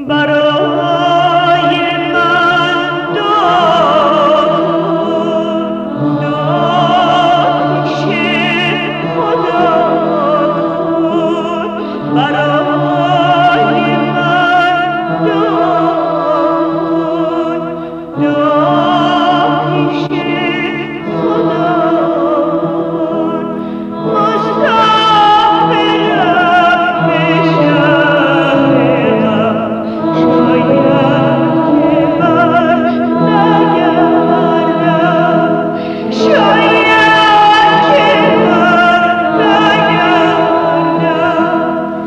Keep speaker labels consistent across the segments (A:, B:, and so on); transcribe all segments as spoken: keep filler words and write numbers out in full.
A: برای من دعا کن، دعا پیش خدا کن. برای من دعا کن، دعا پیش خدا کن. مسافرم به شهر غم، شاید که من نگردم.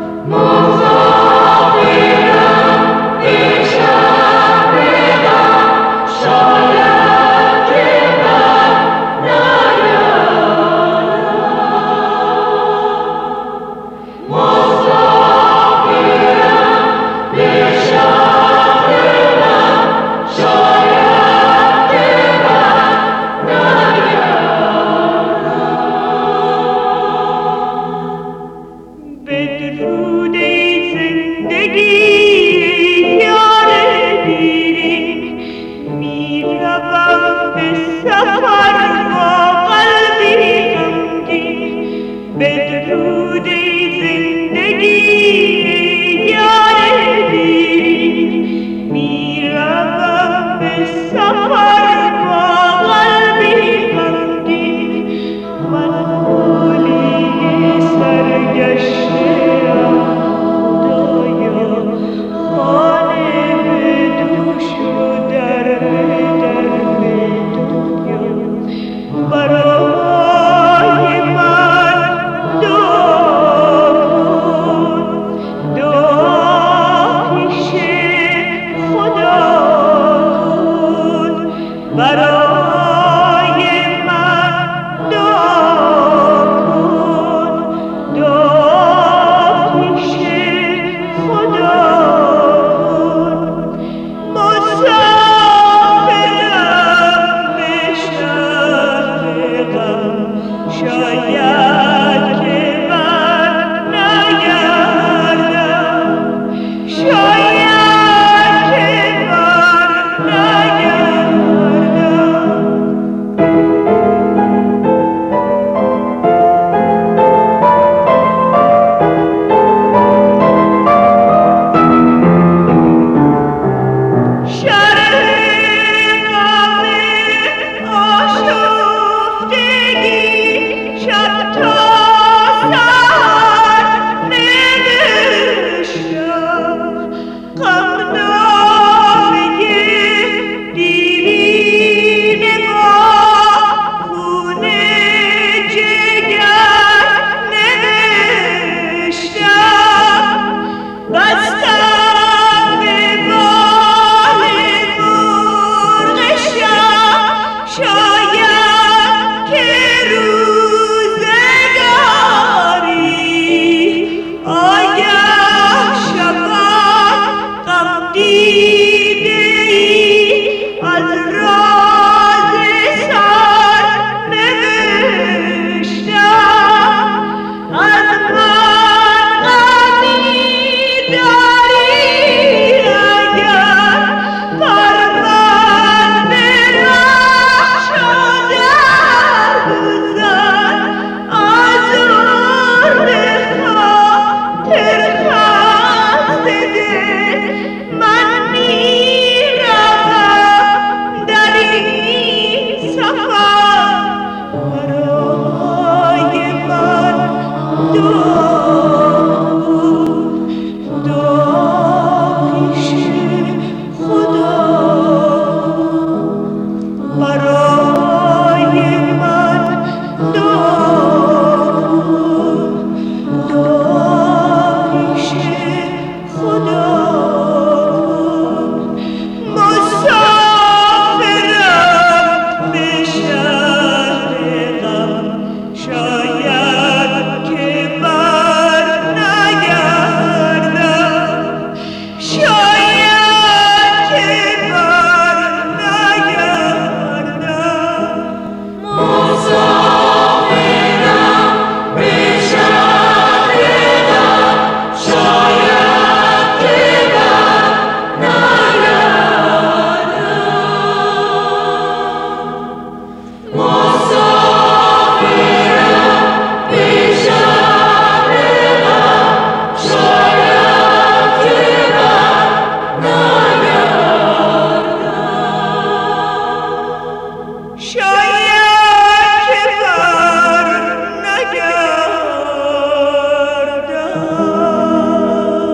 A: مسافرم به شهر غم، شاید که من نگردم. بدرود ای زندگی یار دیرین، میروم به سفر با قلبی غمگین. بدرود ای زندگی یار دیرین، میروم به سفر با قلبی غمگین. من حالی سرگشته برای من دعا کن، دعا پیش خدا کن. برای من دعا کن، دعا پیش خدا کن. مسافرم به شهر غم، شاید که من نگردم. شاید که من نگردم. شب تا